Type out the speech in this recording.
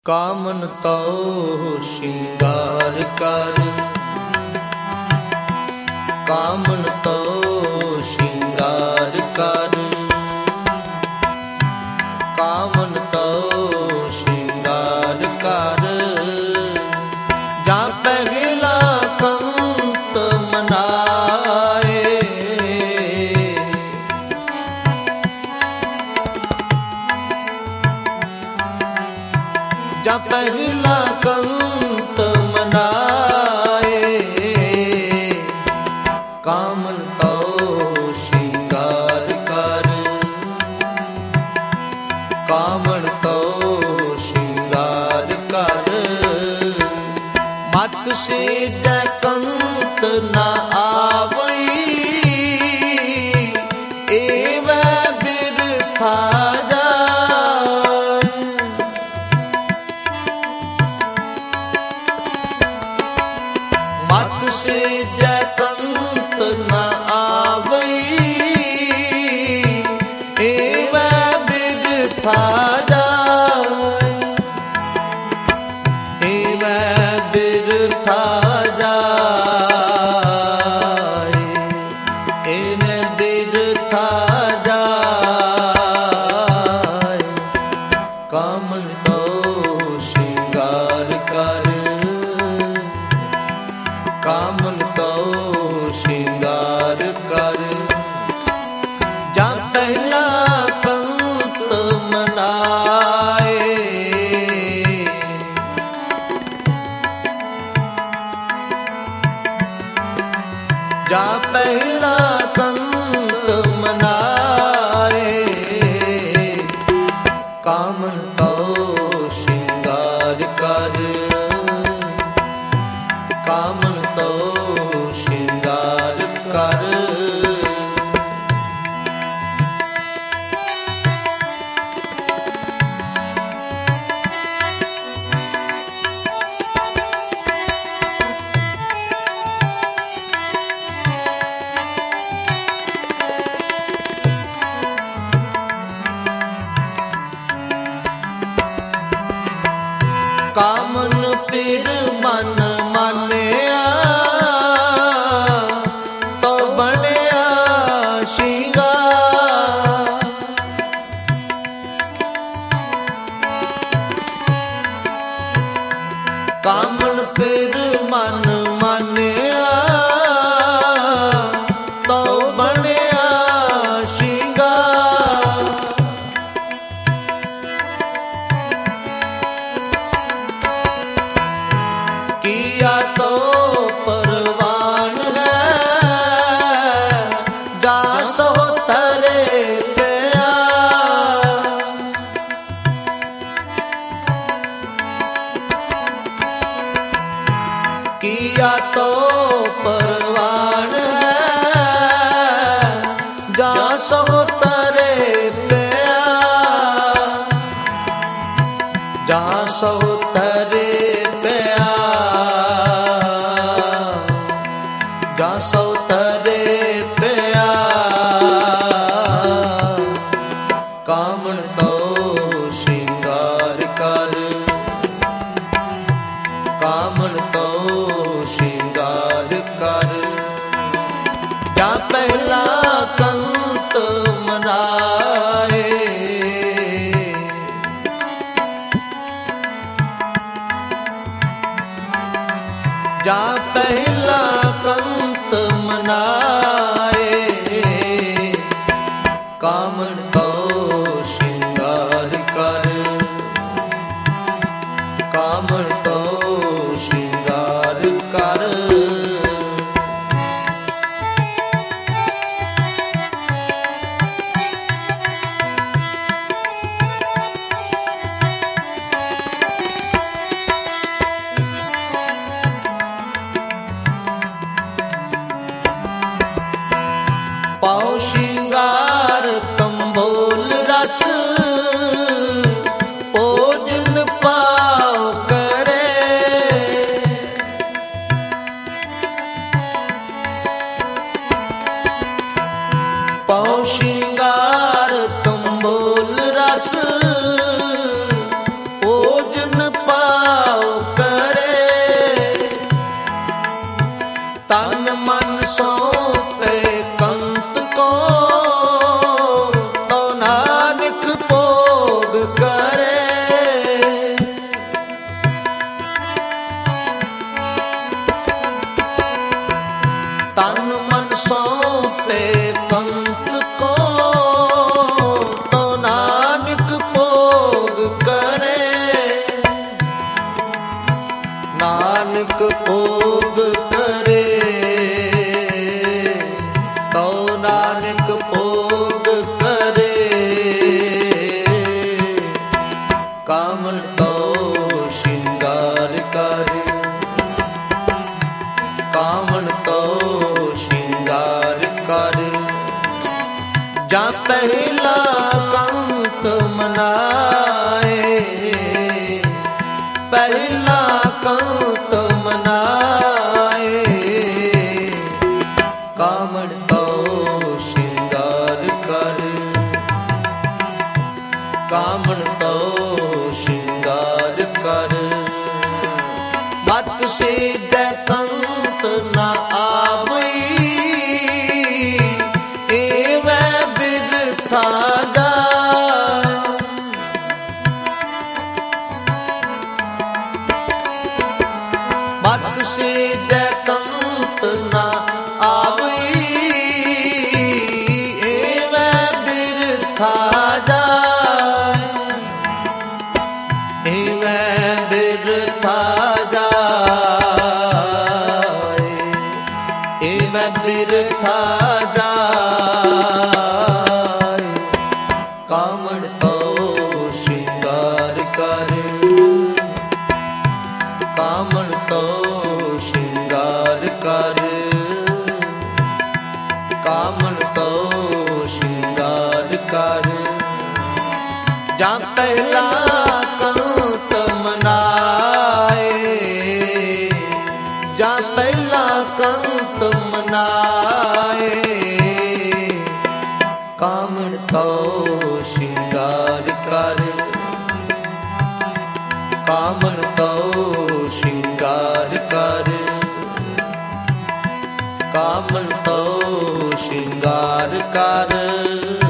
Common ਤਉ ਸ਼ਿੰਗਾਰ ਕਰ, ਕਾਮਨ ਤਉ ਸ਼ਿੰਗਾਰ ਕਰ, ਕਾਮਨ ਤਉ ਸ਼ਿੰਗਾਰ ਕਰ। ਜਾਂ ਪਹਿਲਾ ਕੰਤ ਮਨਾਏ, ਜਾਂ ਪਹਿਲਾ ਕੰਤ ਮਨਾਏ, ਕਾਮਨ ਤਉ ਸ਼ਿੰਗਾਰ ਕਰ, ਕਾਮਨ ਤਉ ਸ਼ਿੰਗਾਰ ਕਰ। ਮਤ ਸੇਜੈ ਕੰਤ ਨਾ ਆਵਈ, ਏਵੈ ਬਿਰਥਾ ਜਾਇ। ਮਤ ਸੇਜੈ ਕੰਤ ਨਾ ਆਵਈ, ਏਵੈ ਬਿਰਥਾ ਜਾਇ, ਏਵੈ ਬਿਰਥਾ ਜਾਇ, ਏਵੈ ਬਿਰਥਾ ਜਾਇ। ਕਾਮਨ ਤਉ ਸ਼ਿੰਗਾਰ ਕਰ, ਕਾਮਨ ਤਉ ਸ਼ਿੰਗਾਰ ਕਰ। ਜਾਂ ਪਹਿਲਾ ਕੰਤ ਮਨਾਏ, ਜਾਂ ਪਹਿਲਾ ਕੰਤ ਮਨਾਏ, ਕਾਮਨ ਤਉ ਸ਼ਿੰਗਾਰ ਕਰ, ਕਾਮਨ ਤਉ ਸ਼ਿੰਗਾਰ ਕਰ। ਕਾਮਨ ਪਿਰ ਮਨ ਮਾਨਿਆ, ਤੋ ਬਣਿਆ ਸ਼ਿੰਗਾਰ। ਕਾਮਨ ਪਿਰ ਮਨ ਮਾਨਿਆ, ਤੋ ਬਣਿਆ ਸ਼ਿੰਗਾਰ। ਕੀਆ ਤੋ ਪਰਵਾਨ ਹੈ, ਜਾ ਸੋ ਤਰੇ ਪਿਆ। ਕੀਆ ਤੋ ਪਰਵਾਨ ਹੈ, ਜਾ ਸੋ ਤਰੇ ਪਿਆ, ਜਾ ਸੋ ਤਰੇ ਪਿਆ, ਜਾ ਸੋ ਤਰੇ ਪਿਆ। ਕਾਮਨ ਤਉ ਸ਼ਿੰਗਾਰ ਕਰ, ਕਾਮਨ ਤਉ ਸ਼ਿੰਗਾਰ ਕਰ। ਜਾਂ ਪਹਿਲਾ ਕੰਤ ਮਨਾਏ, ਜਾਂ ਪਹਿਲਾ ਕੰਤ ਮਨਾਏ, ਕਾਮਨ ਤਉ ਸ਼ਿੰਗਾਰ ਕਰ, ਕਾਮਨ ਤਉ ਸ਼ਿੰਗਾਰ ਕਰ। ਭੋਗ ਕਰੇ, ਤਉ ਨਾਨਕ ਭੋਗ ਕਰੇ। ਕਾਮਣ ਤਉ ਸ਼ਿੰਗਾਰ ਕਰ, ਕਾਮਣ ਤਉ ਸ਼ਿੰਗਾਰ ਕਰ। ਜਾਂ ਪਹਿਲਾ ਕੰਤ ਮਨਾਏ, ਪਹਿਲਾ ਕੰਤ ਮਨਾਏ। ਕਾਮਣ ਤਉ ਸ਼ਿੰਗਾਰ ਕਰ, ਕਾਮਣ ਤਉ ਸ਼ਿੰਗਾਰ ਕਰ। ਮਤ ਸੇਧੈ ਕੰਤ ਨਾ ਆਵਈ, ਏਵੈ ਬਿਰਥਾ ਜਾਇ। ਮਤ ਸੇਧੈ ਕੰਤ ਨਾ ਆਵਈ, ਏਵੈ ਬਿਰਥਾ ਜਾਇ। ਏਵੈ ਬਿਰਥਾ ਜਾਇ, ਏਵੈ ਬਿਰਥਾ ਜਾਇ। ਕਾਮਣ ਤਉ ਸ਼ਿੰਗਾਰ ਕਰ, ਕਾਮਣ ਤਉ ਸ਼ਿੰਗਾਰ ਕਰ। ਕਾਮਣ ਤਉ ਸ਼ਿੰਗਾਰ ਕਰ। ਜਾਂ ਪਹਿਲਾ ਕੰਤ ਮਨਾਏ, ਜਾਂ ਪਹਿਲਾ ਕੰਤ ਮਨਾਏ। ਕਾਮਣ ਤਉ ਸ਼ਿੰਗਾਰ ਕਰ, ਕਾਮਣ ਤਉ ਸ਼ਿੰਗਾਰ ਕਰ। ਕਾਮਣ ਤਉ ਸ਼ਿੰਗਾਰ ਕਰ।